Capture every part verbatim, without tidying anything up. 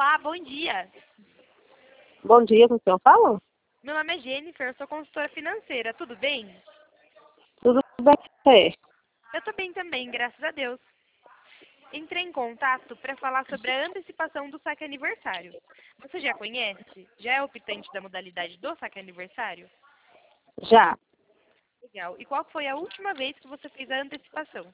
Olá, bom dia. Bom dia, com quem eu falo? Meu nome é Jennifer, eu sou consultora financeira, tudo bem? Tudo bem com você? Eu tô bem também, graças a Deus. Entrei em contato para falar sobre a antecipação do saque aniversário. Você já conhece? Já é optante da modalidade do saque aniversário? Já. Legal. E qual foi a última vez que você fez a antecipação?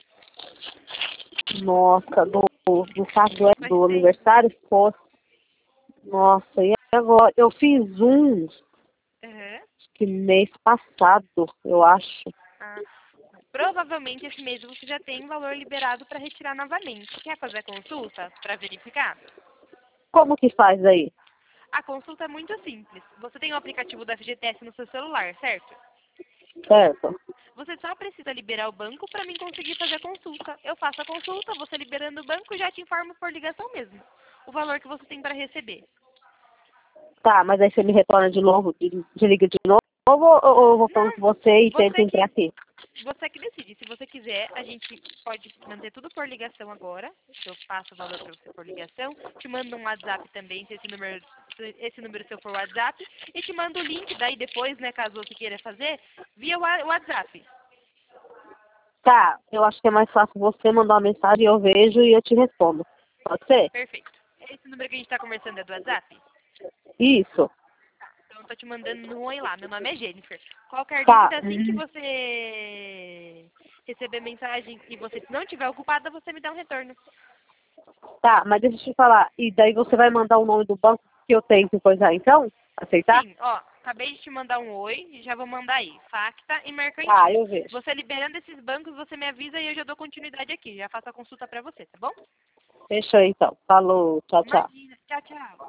Nossa, do, do caso do, Foi do recente? aniversário, fosse. Nossa, e agora? Eu fiz um Uhum. que mês passado, eu acho. Ah, provavelmente esse mês você já tem valor liberado para retirar novamente. Quer fazer a consulta para verificar? Como que faz aí? A consulta é muito simples. Você tem o aplicativo do F G T S no seu celular, certo? Certo? Você só precisa liberar o banco para mim conseguir fazer a consulta. Eu faço a consulta, você liberando o banco, já te informo por ligação mesmo. O valor que você tem para receber. Tá, mas aí você me retorna de novo, de, de liga de novo, ou, ou eu vou falando Não, com você e tento você entrar que, aqui? você que decide. Se você quiser, a gente pode manter tudo por ligação agora. Eu passo o valor para você por ligação. Te mando um WhatsApp também, se esse número, se esse número seu for WhatsApp. E te mando o link daí depois, né, caso você queira fazer, via wa- WhatsApp. Tá, eu acho que é mais fácil você mandar uma mensagem, eu vejo e eu te respondo. Pode ser? Perfeito. Esse número que a gente está conversando é do WhatsApp? Isso. Então eu tô te mandando no oi lá. Meu nome é Jennifer. Qualquer Tá. dúvida, assim que Hum, você receber mensagem e você não estiver ocupada, você me dá um retorno. Tá, mas deixa eu te falar. E daí você vai mandar o nome do banco que eu tenho que coisar, então? Aceitar? Sim, ó, acabei de te mandar um oi e já vou mandar aí. Facta e Ah, Mercantil. eu vejo. Você liberando esses bancos, você me avisa e eu já dou continuidade aqui. Já faço a consulta pra você, tá bom? Fechou então. Falou. Tchau, tchau. Imagina. Tchau, tchau.